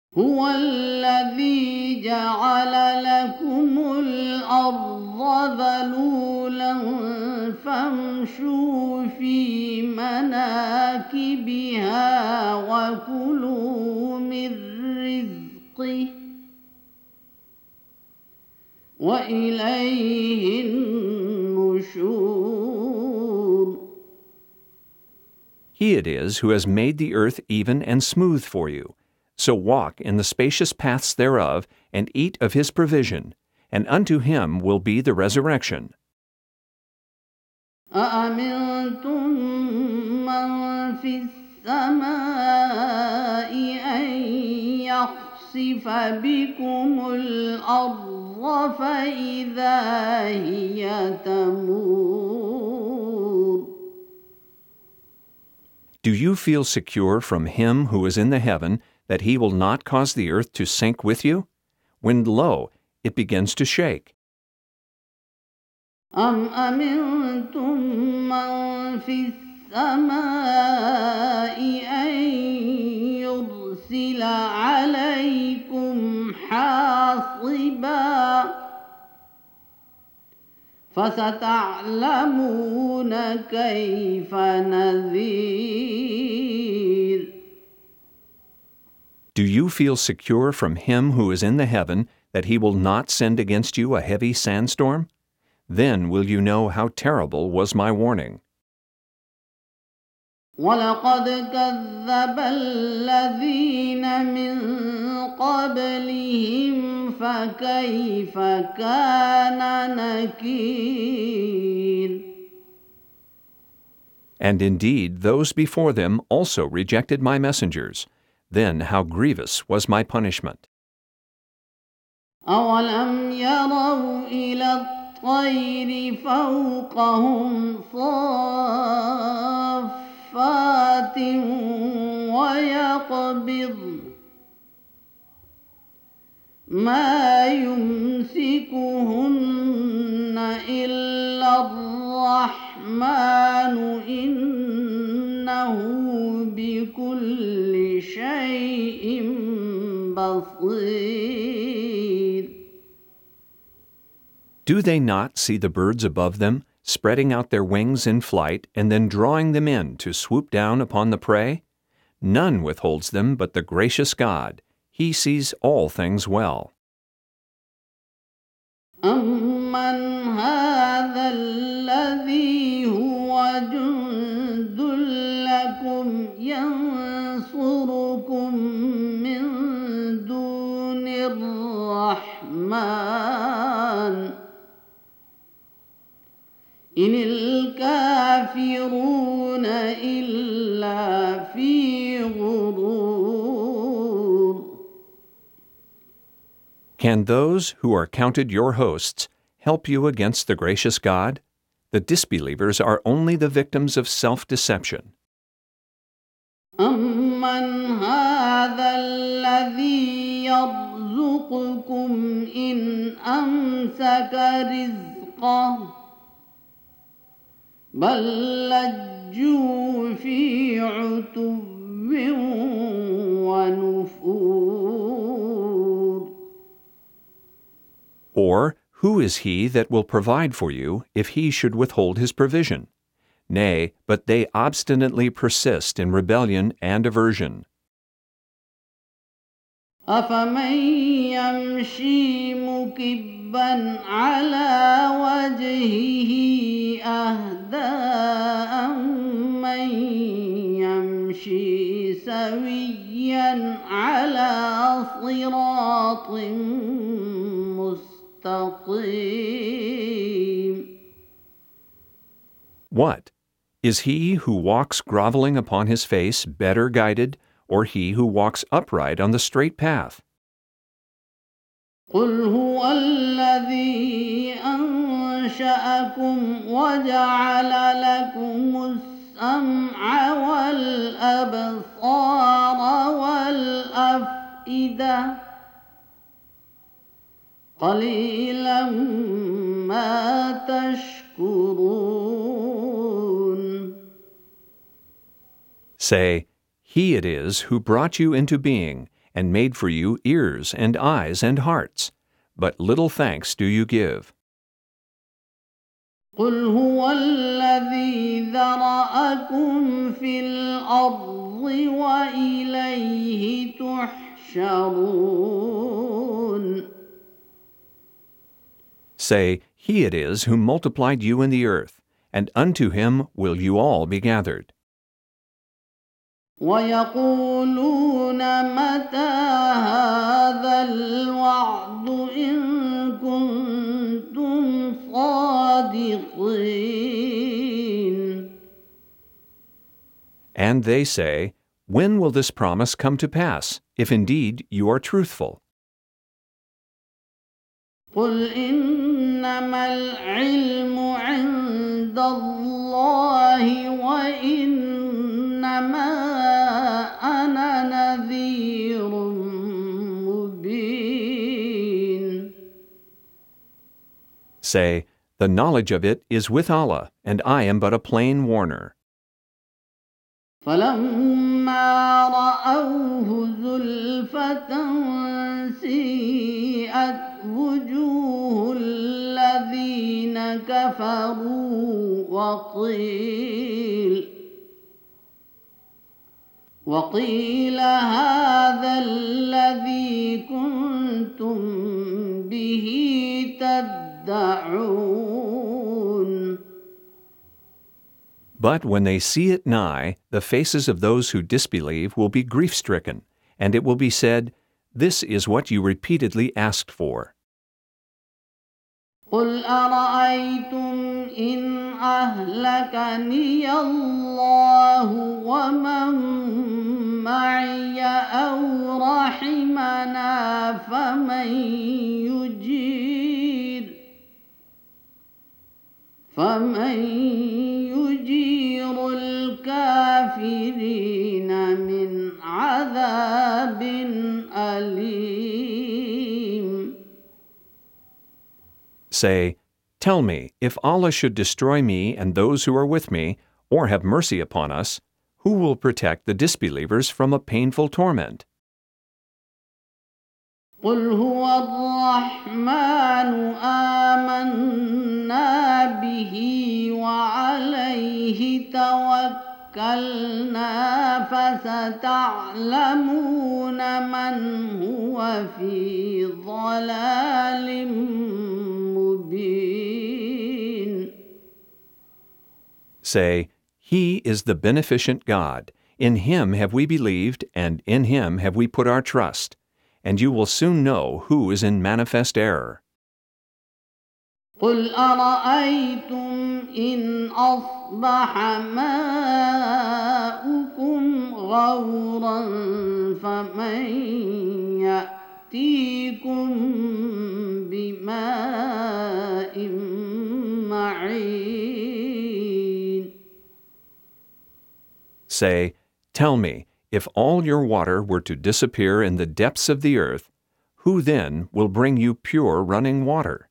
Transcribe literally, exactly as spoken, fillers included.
هو الذي جعل لكم الأرض ذلولا فامشوا في مناكبها وكلوا من رزقه وإليه النشور. He it is who has made the earth even and smooth for you. So walk in the spacious paths thereof, and eat of his provision, and unto him will be the resurrection. أأمنتم من في السماء أن يخسف بكم الأرض فإذا هي تمور. Do you feel secure from him who is in the heaven that he will not cause the earth to sink with you, when, lo, it begins to shake? أم أمنتم من في السماء أن يرسل عليكم حاصبا فستعلمون كيف نذير. Do you feel secure from him who is in the heaven that he will not send against you a heavy sandstorm? Then will you know how terrible was my warning. وَلَقَدْ كَذَّبَ الَّذِينَ مِن قَبْلِهِمْ فَكَيْفَ كَانَ نَكِيرِ. And indeed those before them also rejected my messengers. Then how grievous was my punishment. أَوَلَمْ يَرَوْا إِلَى الطَّيْرِ فَوْقَهُمْ صَافَّاتٍ وَيَقْبِضْنَ مَا يُمْسِكُهُنَّ إِلَّا الرَّحْمَنُ إِنَّهُ بِكُلِّ شَيْءٍ بَصِيرٌ. Do they not see the birds above them, spreading out their wings in flight, and then drawing them in to swoop down upon the prey? None withholds them but the gracious God. He sees all things well. أَمَّنْ هَذَا الَّذِي هُوَ جُندٌ لَّكُمْ يَنصُرُكُم مِّن دُونِ الرَّحْمَٰنِ إِنِ الْكَافِرُونَ إِلَّا فِي غُرُورٍ. Can those who are counted your hosts help you against the gracious God? The disbelievers are only the victims of self-deception. أَمَّنْ هَذَا الَّذِي يَرْزُقُكُمْ إِنْ أَمْسَكَ رِزْقَهُ بَل لَّجُّوا فِي عُتُوٍّ وَنُفُورٍ. Or, who is he that will provide for you if he should withhold his provision? Nay, but they obstinately persist in rebellion and aversion. أَفَمَن يَمْشِي مُكِبًّا عَلَى وَجْهِهِ أَهْدَىٰ أَمَّن يَمْشِي سَوِيًّا عَلَى صِرَاطٍ مُّسْتَقِيمٍ. What? Is he who walks groveling upon his face better guided, or he who walks upright on the straight path? قُلْ هُوَ الَّذِي أَنشَأَكُمْ وَجَعَلَ لَكُمُ السَّمْعَ وَالْأَبْصَارَ وَالْأَفْئِدَةَ قَلِيلًا مَا تَشْكُرُونَ. Say, He it is who brought you into being, and made for you ears and eyes and hearts, but little thanks do you give. قل هو الذي ذرأكم في الأرض وإليه تحشرون. Say, He it is who multiplied you in the earth, and unto Him will you all be gathered. ويقولون متى هذا الوعد إن كنتم صادقين. And they say, When will this promise come to pass, if indeed you are truthful? قل إنما العلم عند الله وإنما أنا نذير مبين. Say, The knowledge of it is with Allah, and I am but a plain warner. فلما رأوه زلفة سيئت وجوه الذين كفروا وقيل وقيل هذا الذي كنتم به تدعون. But when they see it nigh, the faces of those who disbelieve will be grief-stricken, and it will be said, This is what you repeatedly asked for. قل أرأيتم إن أهلكني الله ومن معي أو رحمنا فمن يجير فمن يجير الكافرين من عذاب أليم. Say, Tell me, if Allah should destroy me and those who are with me, or have mercy upon us, who will protect the disbelievers from a painful torment? قل هو الرحمن آمنا به وعليه توكلنا فستعلمون من هو في ضلال مبين. Say, He is the beneficent God. In Him have we believed, and in Him have we put our trust. And you will soon know who is in manifest error. قل أرأيتم إن أصبح ماؤكم غورا فمن يأتيكم بماء معين. Say, Tell me, if all your water were to disappear in the depths of the earth, who then will bring you pure running water?